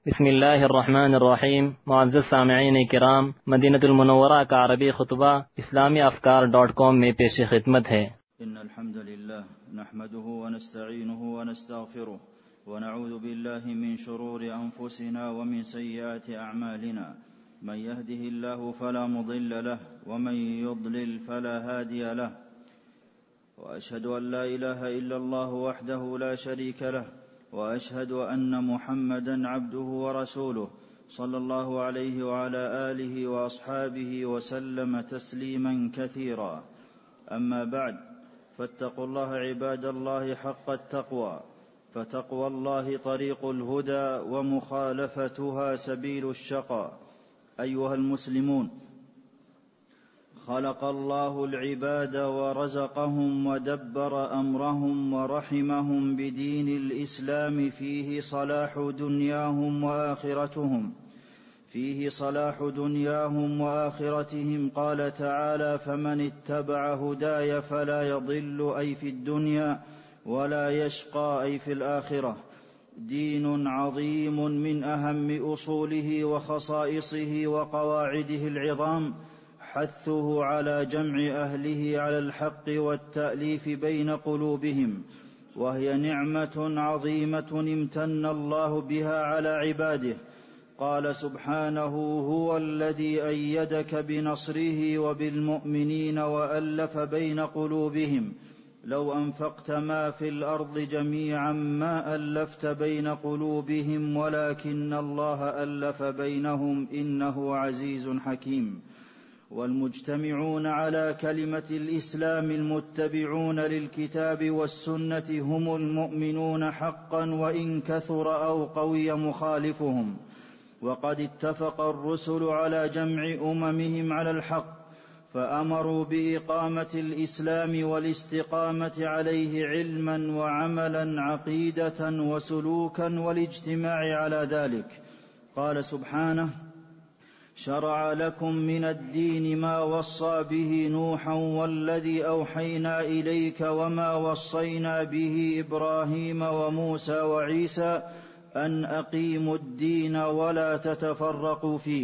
بسم الله الرحمن الرحیم. معزز سامعین کرام، مدینہ المنورہ کا عربی خطبہ اسلامی افکار.com میں پیش خدمت ہے۔ إن الحمد لله نحمده ونستعينه ونستغفره ونعوذ بالله من شرور أنفسنا ومن سيئات أعمالنا، من يهده الله فلا مضل له ومن يضلل فلا هادي له، وأشهد أن لا إله إلا الله وحده لا شريك له، وأشهد أن محمدا عبده ورسوله صلى الله عليه وعلى آله وأصحابه وسلم تسليما كثيرا. أما بعد، فاتقوا الله عباد الله حق التقوى، فتقوى الله طريق الهدى ومخالفتها سبيل الشقاء. أيها المسلمون، خلق الله العباد ورزقهم ودبر أمرهم ورحمهم بدين الإسلام فيه صلاح دنياهم وآخرتهم. قال تعالى: فمن اتبع هداي فلا يضل أي في الدنيا ولا يشقى أي في الآخرة. دين عظيم من أهم أصوله وخصائصه وقواعده العظام حثه على جمع أهله على الحق والتأليف بين قلوبهم، وهي نعمة عظيمة امتن الله بها على عباده. قال سبحانه: هو الذي أيدك بنصره وبالمؤمنين وألف بين قلوبهم، لو أنفقت ما في الأرض جميعا ما ألفت بين قلوبهم ولكن الله ألف بينهم إنه عزيز حكيم. والمجتمعون على كلمة الإسلام المتبعون للكتاب والسنة هم المؤمنون حقا، وإن كثر أو قوي مخالفهم. وقد اتفق الرسل على جمع أممهم على الحق، فأمروا بإقامة الإسلام والاستقامة عليه علما وعملا، عقيدة وسلوكا، والاجتماع على ذلك. قال سبحانه: شرع لكم من الدين ما وصى به نوحا والذي أوحينا إليك وما وصينا به إبراهيم وموسى وعيسى أن أقيموا الدين ولا تتفرقوا فيه.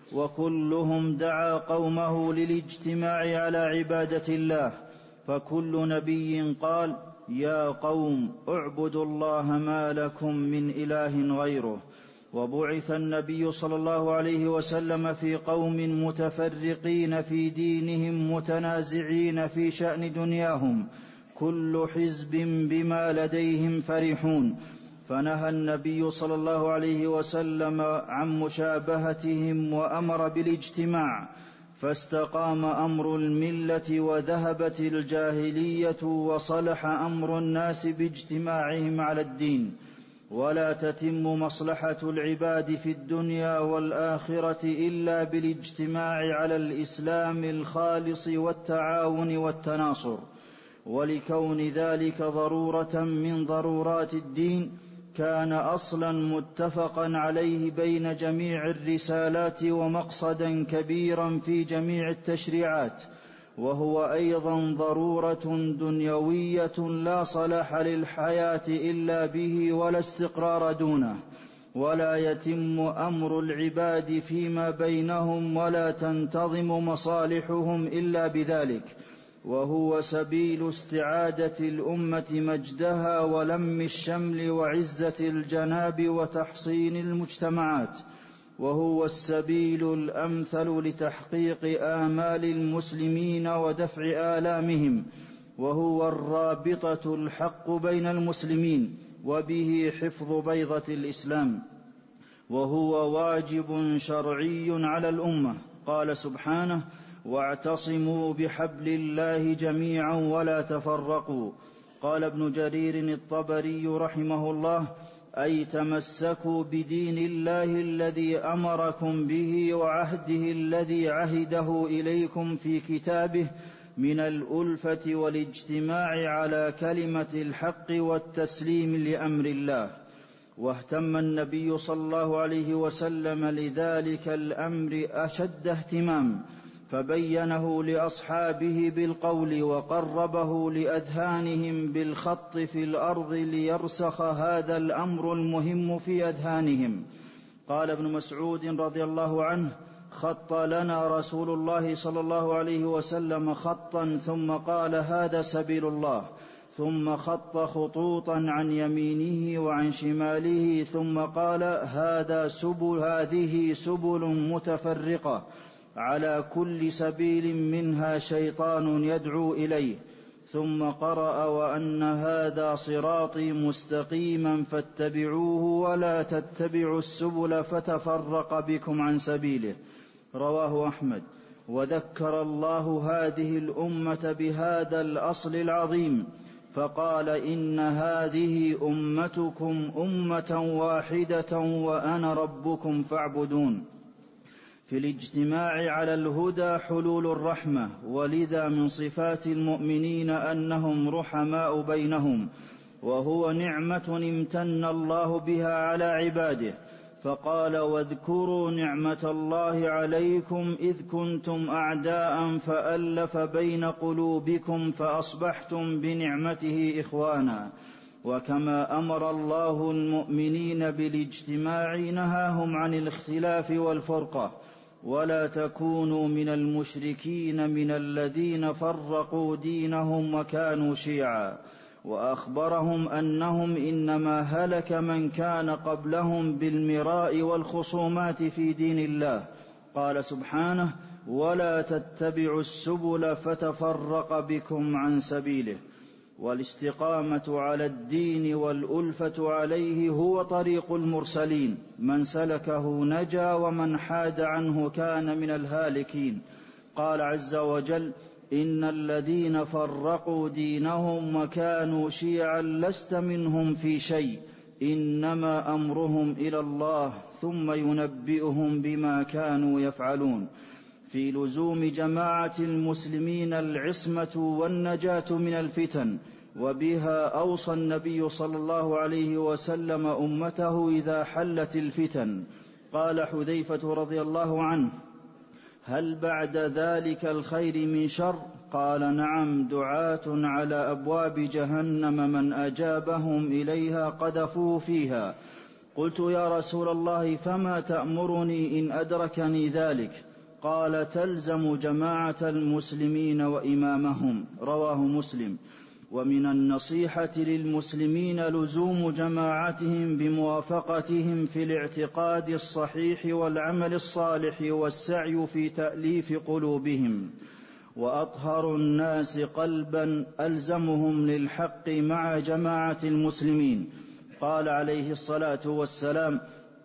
وكلهم دعا قومه للاجتماع على عبادة الله، فكل نبي قال: يا قوم اعبدوا الله ما لكم من إله غيره. وبعث النبي صلى الله عليه وسلم في قوم متفرقين في دينهم متنازعين في شأن دنياهم، كل حزب بما لديهم فرحون، فنهى النبي صلى الله عليه وسلم عن مشابهتهم وأمر بالاجتماع، فاستقام أمر الملة وذهبت الجاهلية وصلح أمر الناس باجتماعهم على الدين. ولا تتم مصلحة العباد في الدنيا والآخرة إلا بالاجتماع على الإسلام الخالص والتعاون والتناصر. ولكون ذلك ضرورة من ضرورات الدين، كان أصلا متفقا عليه بين جميع الرسالات ومقصدا كبيرا في جميع التشريعات، وهو أيضا ضرورة دنيوية لا صلاح للحياة إلا به ولا استقرار دونه، ولا يتم أمر العباد فيما بينهم ولا تنتظم مصالحهم إلا بذلك، وهو سبيل استعادة الأمة مجدها ولم الشمل وعزة الجناب وتحصين المجتمعات، وهو السبيل الأمثل لتحقيق آمال المسلمين ودفع آلامهم، وهو الرابطة الحق بين المسلمين، وبه حفظ بيضة الإسلام، وهو واجب شرعي على الأمة. قال سبحانه: واعتصموا بحبل الله جميعا ولا تفرقوا. قال ابن جرير الطبري رحمه الله: أي تمسكوا بدين الله الذي أمركم به وعهده الذي عهده إليكم في كتابه من الألفة والاجتماع على كلمة الحق والتسليم لأمر الله. واهتم النبي صلى الله عليه وسلم لذلك الأمر أشد اهتمام، فبينه لأصحابه بالقول وقربه لأذهانهم بالخط في الأرض ليرسخ هذا الأمر المهم في أذهانهم. قال ابن مسعود رضي الله عنه: خط لنا رسول الله صلى الله عليه وسلم خطا ثم قال: هذا سبيل الله، ثم خط خطوطا عن يمينه وعن شماله ثم قال: هذه سبل متفرقة، على كل سبيل منها شيطان يدعو إليه، ثم قرأ: وأن هذا صراطي مستقيما فاتبعوه ولا تتبعوا السبل فتفرق بكم عن سبيله. رواه أحمد. وذكر الله هذه الأمة بهذا الأصل العظيم فقال: إن هذه أمتكم أمة واحدة وأنا ربكم فاعبدون. في الاجتماع على الهدى حلول الرحمة، ولذا من صفات المؤمنين أنهم رحماء بينهم، وهو نعمة امتن الله بها على عباده، فقال: واذكروا نعمة الله عليكم إذ كنتم أعداء فألف بين قلوبكم فأصبحتم بنعمته إخوانا. وكما أمر الله المؤمنين بالاجتماع نهاهم عن الاختلاف والفرقة: ولا تكونوا من المشركين من الذين فرقوا دينهم وكانوا شيعا. وأخبرهم أنهم إنما هلك من كان قبلهم بالمراء والخصومات في دين الله. قال سبحانه: ولا تتبعوا السبل فتفرق بكم عن سبيله. والاستقامة على الدين والألفة عليه هو طريق المرسلين، من سلكه نجا ومن حاد عنه كان من الهالكين. قال عز وجل: إن الذين فرقوا دينهم وكانوا شيعا لست منهم في شيء، إنما أمرهم إلى الله ثم ينبئهم بما كانوا يفعلون. في لزوم جماعة المسلمين العصمة والنجاة من الفتن، وبها أوصى النبي صلى الله عليه وسلم أمته إذا حلت الفتن. قال حذيفة رضي الله عنه: هل بعد ذلك الخير من شر؟ قال: نعم، دعاة على أبواب جهنم من أجابهم إليها قذفوه فيها. قلت: يا رسول الله، فما تأمرني إن أدركني ذلك؟ قال: تلزم جماعة المسلمين وإمامهم. رواه مسلم. ومن النصيحة للمسلمين لزوم جماعتهم بموافقتهم في الاعتقاد الصحيح والعمل الصالح والسعي في تأليف قلوبهم. وأطهر الناس قلبا ألزمهم للحق مع جماعة المسلمين. قال عليه الصلاة والسلام: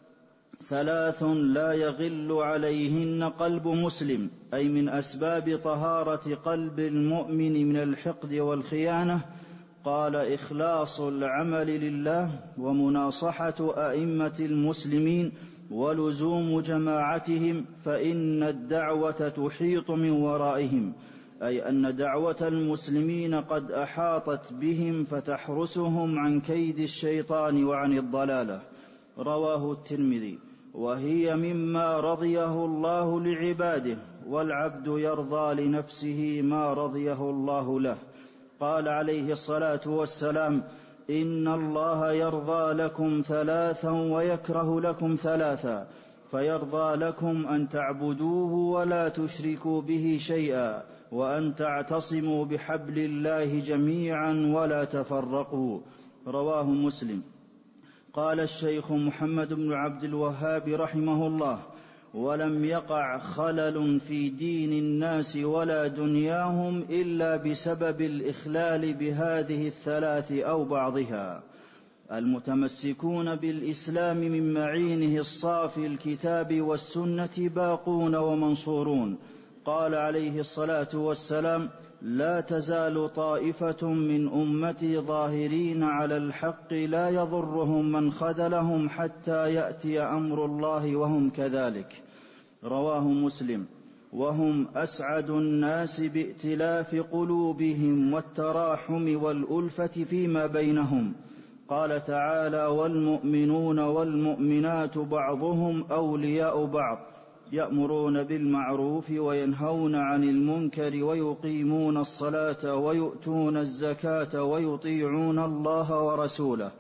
3 لا يغل عليهن قلب مسلم، أي من أسباب طهارة قلب المؤمن من الحقد والخيانة. قال: إخلاص العمل لله، ومناصحة أئمة المسلمين، ولزوم جماعتهم، فإن الدعوة تحيط من ورائهم، أي أن دعوة المسلمين قد أحاطت بهم فتحرسهم عن كيد الشيطان وعن الضلالة. رواه الترمذي. وهي مما رضيه الله لعباده، والعبد يرضى لنفسه ما رضيه الله له. قال عليه الصلاة والسلام: إن الله يرضى لكم 3 ويكره لكم 3، فيرضى لكم أن تعبدوه ولا تشركوا به شيئا، وأن تعتصموا بحبل الله جميعا ولا تفرقوا. رواه مسلم. قال الشيخ محمد بن عبد الوهاب رحمه الله: ولم يقع خلل في دين الناس ولا دنياهم إلا بسبب الإخلال بهذه 3 أو بعضها. المتمسكون بالإسلام من معينه الصافي الكتاب والسنة باقون ومنصورون. قال عليه الصلاة والسلام: لا تزال طائفة من أمتي ظاهرين على الحق لا يضرهم من خذلهم حتى يأتي أمر الله وهم كذلك. رواه مسلم. وهم أسعد الناس بائتلاف قلوبهم والتراحم والألفة فيما بينهم. قال تعالى: والمؤمنون والمؤمنات بعضهم أولياء بعض، يأمرون بالمعروف وينهون عن المنكر ويقيمون الصلاة ويؤتون الزكاة ويطيعون الله ورسوله.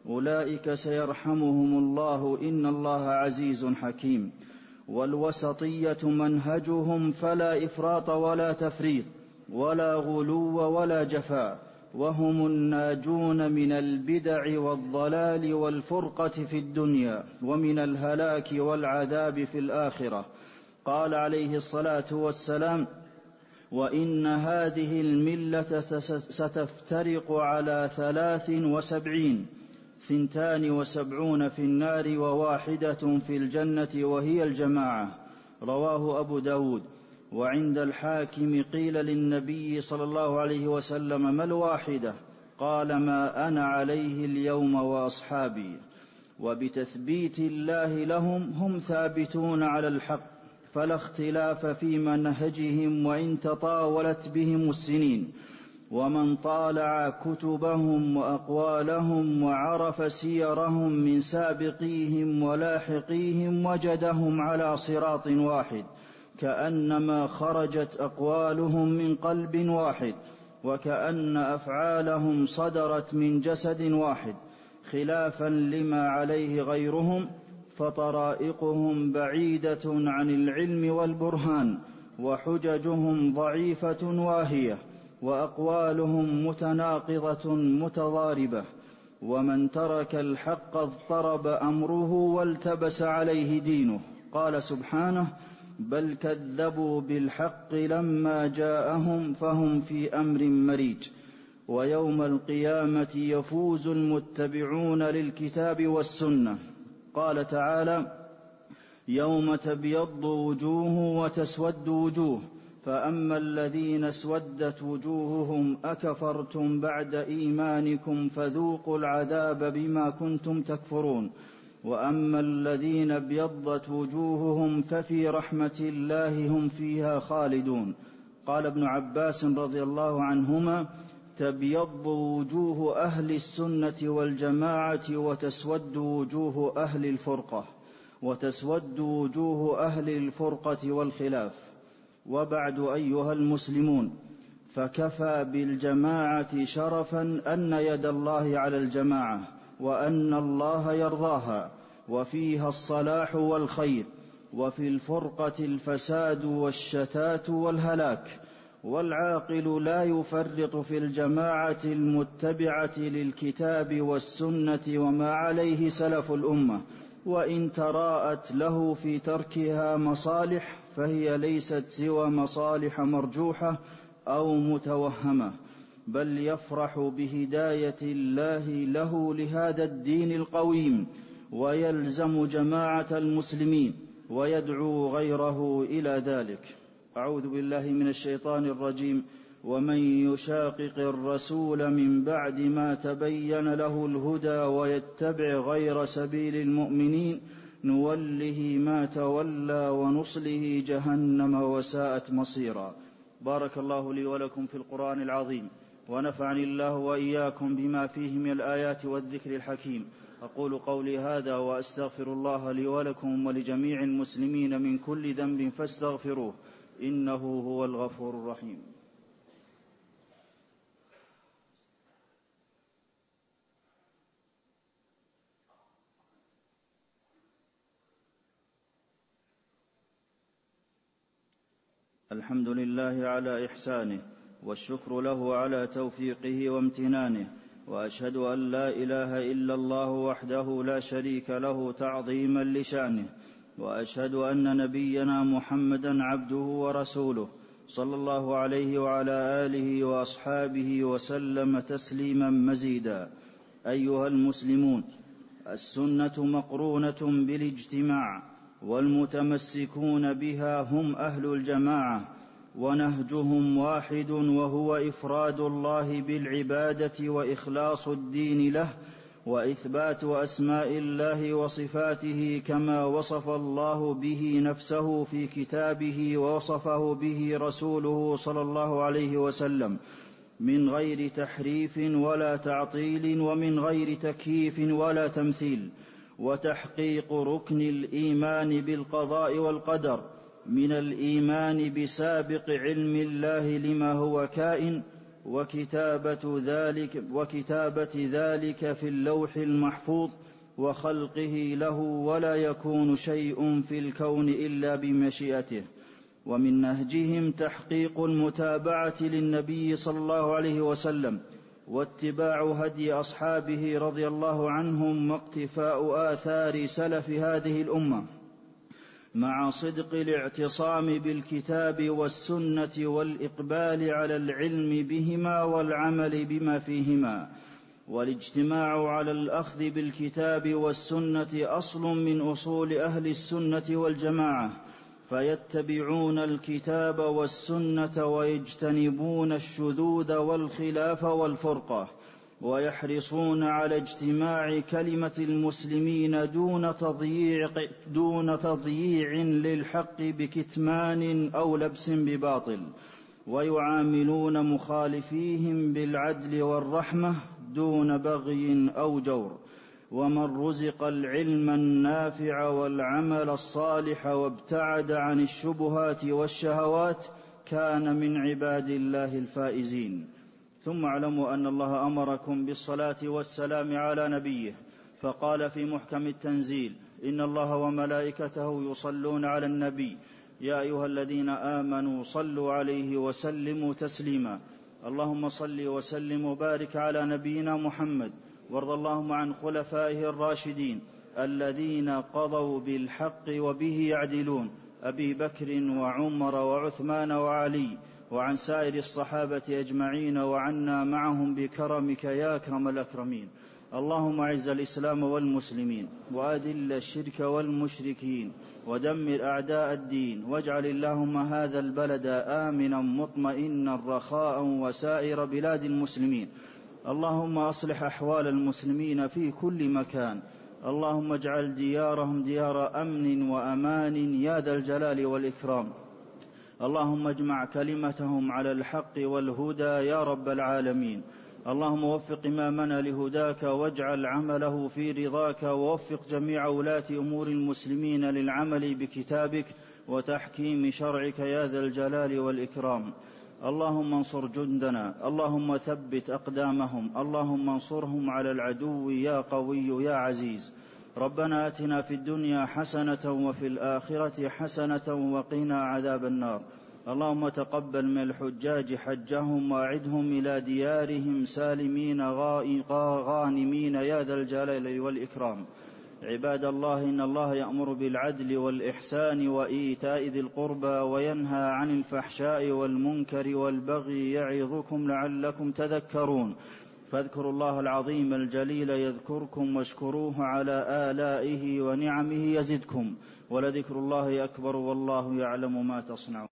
أولئك سيرحمهم الله إن الله عزيز حكيم. والوسطية منهجهم فلا إفراط ولا تفريط ولا غلو ولا جفاء، وهم الناجون من البدع والضلال والفرقة في الدنيا ومن الهلاك والعذاب في الآخرة. قال عليه الصلاة والسلام: وإن هذه الملة ستفترق على 73، 72 في النار و1 في الجنة وهي الجماعة. رواه أبو داود. وعند الحاكم قيل للنبي صلى الله عليه وسلم: ما الواحدة؟ قال: ما أنا عليه اليوم وأصحابي. وبتثبيت الله لهم هم ثابتون على الحق، فلا اختلاف في منهجهم وإن تطاولت بهم السنين. ومن طالع كتبهم وأقوالهم وعرف سيرهم من سابقيهم ولاحقيهم وجدهم على صراط واحد، كأنما خرجت أقوالهم من قلب واحد، وكأن أفعالهم صدرت من جسد واحد، خلافا لما عليه غيرهم، فطرائقهم بعيدة عن العلم والبرهان، وحججهم ضعيفة واهية، وأقوالهم متناقضة متضاربة. ومن ترك الحق اضطرب أمره والتبس عليه دينه. قال سبحانه: بل كذبوا بالحق لما جاءهم فهم في أمر مريج. ويوم القيامة يفوز المتبعون للكتاب والسنة. قال تعالى: يوم تبيض وجوه وتسود وجوه، فأما الذين اسودت وجوههم أكفرتم بعد إيمانكم فذوقوا العذاب بما كنتم تكفرون، وأما الذين ابيضت وجوههم ففي رحمة الله هم فيها خالدون. قال ابن عباس رضي الله عنهما: تبيض وجوه أهل السنة والجماعة وتسود وجوه أهل الفرقة والخلاف. وبعد أيها المسلمون، فكفى بالجماعة شرفا أن يد الله على الجماعة، وأن الله يرضاها، وفيها الصلاح والخير، وفي الفرقة الفساد والشتات والهلاك. والعاقل لا يفرط في الجماعة المتبعة للكتاب والسنة وما عليه سلف الأمة، وإن تراءت له في تركها مصالح فهي ليست سوى مصالح مرجوحة أو متوهمة، بل يفرح بهداية الله له لهذا الدين القويم، ويلزم جماعة المسلمين ويدعو غيره إلى ذلك. أعوذ بالله من الشيطان الرجيم. ومن يشاقق الرسول من بعد ما تبين له الهدى ويتبع غير سبيل المؤمنين نوله ما تولى ونصله جهنم وساءت مصيرا. بارك الله لي ولكم في القرآن العظيم، ونفعني الله وإياكم بما فيه من الآيات والذكر الحكيم. أقول قولي هذا وأستغفر الله لي ولكم ولجميع المسلمين من كل ذنب فاستغفروه، إنه هو الغفور الرحيم. الحمد لله على إحسانه، والشكر له على توفيقه وامتنانه، وأشهد أن لا إله إلا الله وحده لا شريك له تعظيما لشأنه، وأشهد أن نبينا محمدا عبده ورسوله صلى الله عليه وعلى آله وأصحابه وسلم تسليما مزيدا. أيها المسلمون، السنة مقرونة بالاجتماع، والمتمسكون بها هم أهل الجماعة، ونهجهم واحد، وهو إفراد الله بالعبادة وإخلاص الدين له، وإثبات أسماء الله وصفاته كما وصف الله به نفسه في كتابه ووصفه به رسوله صلى الله عليه وسلم، من غير تحريف ولا تعطيل، ومن غير تكييف ولا تمثيل. وتحقيق ركن الإيمان بالقضاء والقدر من الإيمان بسابق علم الله لما هو كائن، وكتابة ذلك في اللوح المحفوظ وخلقه له، ولا يكون شيء في الكون إلا بمشيئته. ومن نهجهم تحقيق المتابعة للنبي صلى الله عليه وسلم واتباع هدي أصحابه رضي الله عنهم واقتفاء آثار سلف هذه الأمة، مع صدق الاعتصام بالكتاب والسنة والإقبال على العلم بهما والعمل بما فيهما. والاجتماع على الأخذ بالكتاب والسنة أصل من أصول أهل السنة والجماعة، فيتبعون الكتاب والسنة ويجتنبون الشذوذ والخلاف والفرقة، ويحرصون على اجتماع كلمة المسلمين دون تضييع للحق بكتمان أو لبس بباطل، ويعاملون مخالفيهم بالعدل والرحمة دون بغي أو جور. ومن رزق العلم النافع والعمل الصالح وابتعد عن الشبهات والشهوات كان من عباد الله الفائزين. ثم اعلموا أن الله أمركم بالصلاة والسلام على نبيه، فقال في محكم التنزيل: إن الله وملائكته يصلون على النبي يا أيها الذين آمنوا صلوا عليه وسلموا تسليما. اللهم صل وسلم وبارك على نبينا محمد، وارض اللهم عن خلفائه الراشدين الذين قضوا بالحق وبه يعدلون، أبي بكر وعمر وعثمان وعلي، وعن سائر الصحابة أجمعين، وعنا معهم بكرمك يا أكرم الأكرمين. اللهم أعز الإسلام والمسلمين، وأذل الشرك والمشركين، ودمر أعداء الدين، واجعل اللهم هذا البلد آمنا مطمئنا رخاء وسائر بلاد المسلمين. اللهم أصلح أحوال المسلمين في كل مكان، اللهم اجعل ديارهم ديار أمن وأمان يا ذا الجلال والإكرام. اللهم اجمع كلمتهم على الحق والهدى يا رب العالمين. اللهم وفق إمامنا لهداك، واجعل عمله في رضاك، ووفق جميع ولاة أمور المسلمين للعمل بكتابك وتحكيم شرعك يا ذا الجلال والإكرام. اللهم انصر جندنا، اللهم ثبت أقدامهم، اللهم انصرهم على العدو يا قوي يا عزيز. ربنا آتنا في الدنيا حسنة وفي الآخرة حسنة وقنا عذاب النار. اللهم تقبل من الحجاج حجهم، وأعدهم إلى ديارهم سالمين غانمين يا ذا الجلال والإكرام. عباد الله، إن الله يأمر بالعدل والإحسان وإيتاء ذي القربى، وينهى عن الفحشاء والمنكر والبغي، يعظكم لعلكم تذكرون. فاذكروا الله العظيم الجليل يذكركم، واشكروه على آلائه ونعمه يزدكم، ولذكر الله أكبر، والله يعلم ما تصنعون.